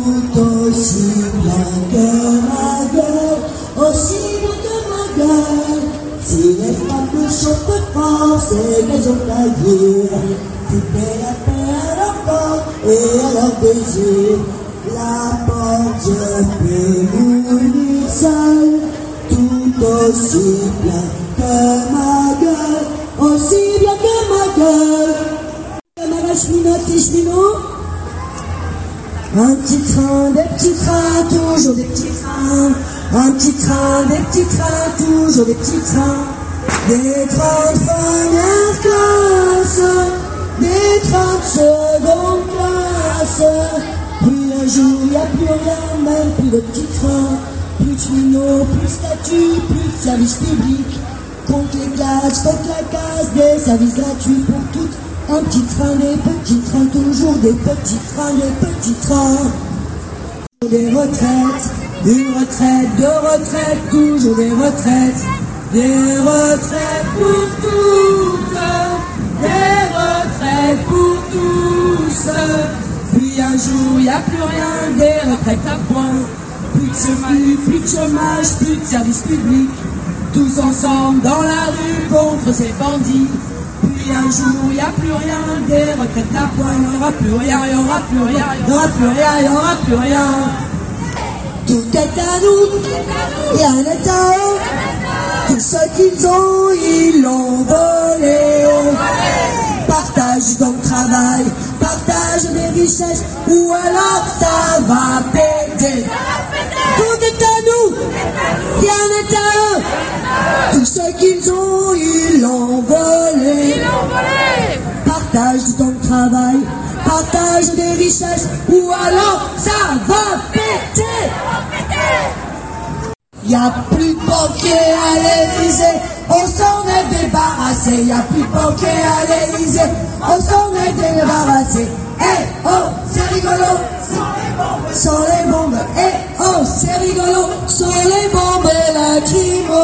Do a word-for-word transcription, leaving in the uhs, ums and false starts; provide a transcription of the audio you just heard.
tout aussi bien que ma gueule, aussi bien que ma gueule. Si les femmes ne chantent pas, c'est qu'elles ont à dire. Couper la paix à leur corps et à leur désir. La porte, je peux mourir seul, tout aussi bien que ma gueule, aussi bien que ma gueule. Ma cheminot, tes cheminots. Un petit train, des petits trains, toujours des petits trains. Un petit train, des petits trains, toujours des petits trains. Des trains de première classe, des trains de seconde classe. Puis un jour, y a plus rien, même plus de petits trains. Plus de cheminots, plus de statuts, plus de services publics. Contre les classes, contre la casse, des services gratuits pour toutes. Un petit train, des petits trains, toujours des petits trains, des petits trains. Des retraites, une retraite, deux retraites, toujours des retraites. Des retraites pour toutes, des retraites pour tous. Puis un jour, y a plus rien, des retraites à point. Plus de secours, plus de chômage, plus de services publics. Tous ensemble dans la rue contre ces bandits. Puis un jour, y a plus rien, des retraites à point. Y aura plus rien, y aura plus rien, y aura plus rien, y aura plus rien. Tout est à nous, rien n'est à eux. Tout ce qu'ils ont, ils l'ont volé. Partage dans le travail, partage des richesses, ou alors ça va péter. Tout est à nous, rien n'est à eux. Tout ce qu'ils ont, ils l'ont volé. Partage dans le travail, partage des richesses, ou alors ça va péter. Y a plus de banquiers à l'Élysée, on s'en est débarrassé. Y a plus de banquiers à l'Élysée, on s'en est débarrassé. Eh oh, c'est rigolo, sans les bombes. Eh oh, c'est rigolo, sans les bombes et la lacrymos.